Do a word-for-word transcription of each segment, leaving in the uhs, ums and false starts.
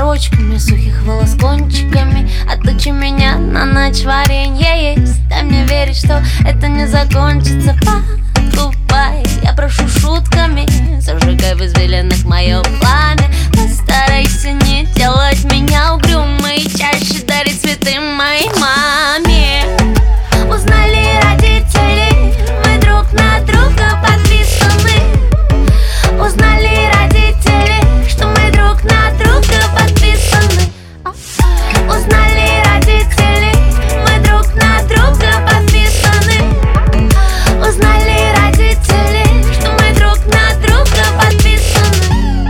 заморочками сухих волос кончиками. Отучи меня на ночь варенье есть. Дай мне верить, что это не закончится. Покупай, я прошу шутками. Зажигай в извилинах мое пламя. Постарайся не делать меня угрюмой, чаще дарить цветы моей маме. Узнали родители, мы друг на друга подписаны. Узнали родители, что мы друг на друга подписаны. Узнали родители, мы друг на друга подписаны. Узнали родители, что мы друг на друга подписаны.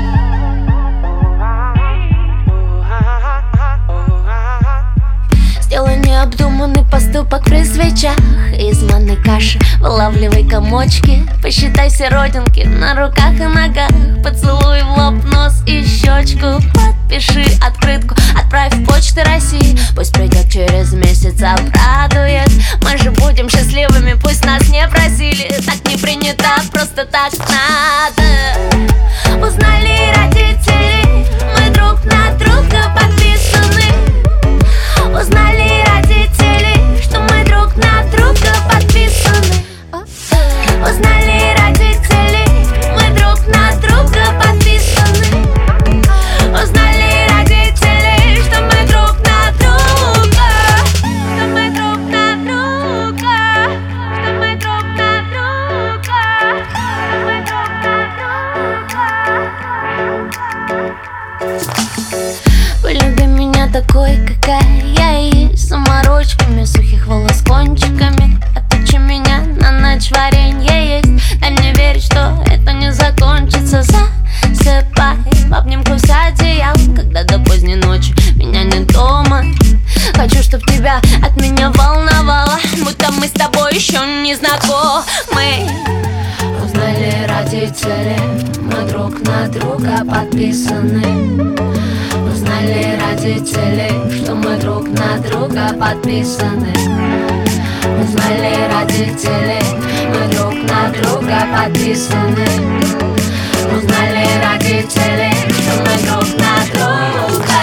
Сделай необдуманный поступок при свечах. Из манной каши вылавливай комочки. Посчитай все родинки на руках и ногах. Поцелуй в лоб, нос и щечку. Подпиши открытку, отправь в почту России. Пусть придет через месяц, обрадует. Мы же будем счастливыми, пусть нас не просили. Так не принято, просто так надо. Узнали родители, мы друг на друга подписаны. Узнали родители, что мы друг на друга подписаны. Узнали родители, мы друг на друга подписаны. Узнали родители, что мы друг на друга. Что мы друг на друга. Что мы друг на друга. Что мы друг на друга. Полюби меня такой, какая я есть. Заморочками сухих волос кончиками. Отучи меня на ночь варенье есть. Дай мне верить, что это не закончится. Засыпай в обнимку с одеялом, когда до поздней ночи меня нет дома. Хочу, чтоб тебя от меня волновало, будто мы с тобой еще не знакомы. Узнали родители, мы друг на друга подписаны. Узнали родители, что мы друг на друга подписаны. Узнали родители, мы друг на друга подписаны. Узнали родители, что мы друг на друга.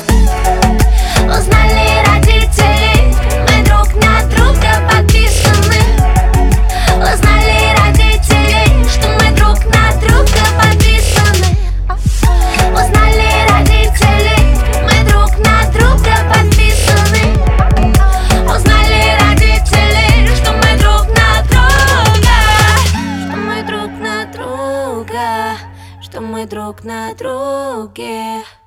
Узнали родители, мы друг на друга подписаны. Узнали родители, что мы друг на друга подписаны. Узнали родители, мы друг на друга подписаны. Узнали родители, что мы друг на друга. Что мы друг на друга. Что мы друг на друге.